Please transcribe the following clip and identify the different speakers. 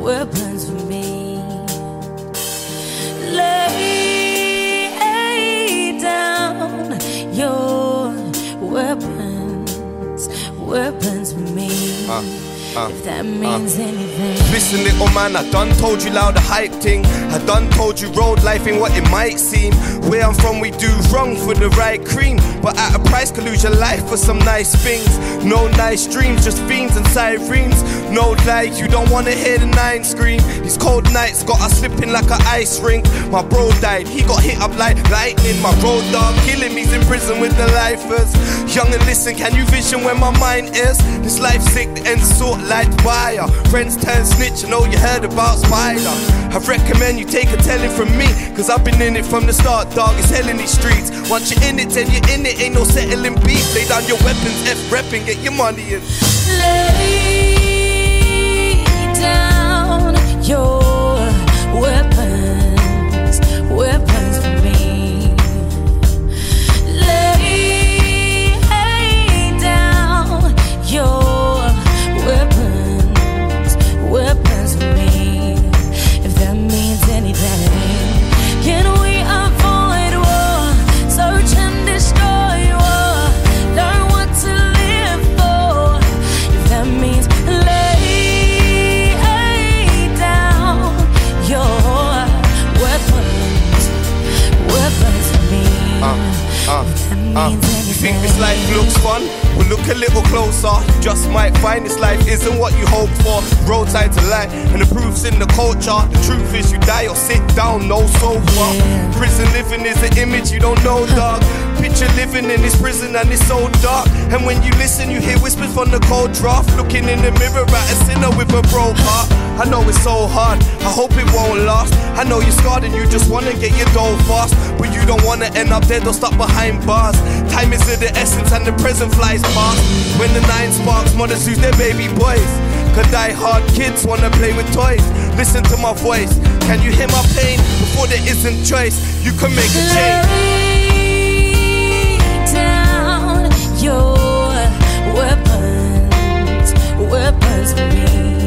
Speaker 1: weapons for me. Lay down your weapons, weapons for me. If that means anything.
Speaker 2: Listen, little man, I done told you loud the hype thing. I done told you road life ain't what it might seem. Where I'm from, we do wrong for the right cream, but at a price could lose your life for some nice things. No nice dreams, just fiends and sirens. No lie, you don't wanna hear the nine scream. These cold nights got us slipping like an ice rink. My bro died, he got hit up like lightning. My road dog killing me, he's in prison with the lifers. Young and listen, can you vision where my mind is? This life sick, the end sort like wire. Friends turn snitch, I know you heard about Spider. I recommend you take a telling from me, cause I've been in it from the start, dog. It's hell in these streets. Once you're in it, then you're in it. Ain't no settling beef. Lay down your weapons, F-repping, get your money in.
Speaker 1: Lay down your weapons, weapons for me. Lay down your weapons, weapons for me. If that means anything, can we avoid war? Search and destroy war. Learn what to live for. If that means lay down your weapons, weapons for me.
Speaker 2: You think this life looks fun? Well, look a little closer. You just might find this life isn't what you hoped for. Roadside to life, and the proof's in the culture. The truth is you die or sit down, no sofa. Prison living is an image you don't know, dog. Picture living in this prison and it's so dark. And when you listen, you hear whispers from the cold draft. Looking in the mirror at a sinner with a broke heart. I know it's so hard, I hope it won't last. I know you're scarred and you just wanna get your dough fast, but you don't wanna end up dead or stuck behind bars. Time is of the essence and the present flies past. When the 9 sparks, mothers lose their baby boys. Cause die hard kids wanna play with toys. Listen to my voice, can you hear my pain? Before there isn't choice, you can make a change.
Speaker 1: Lay down your weapons, weapons for me.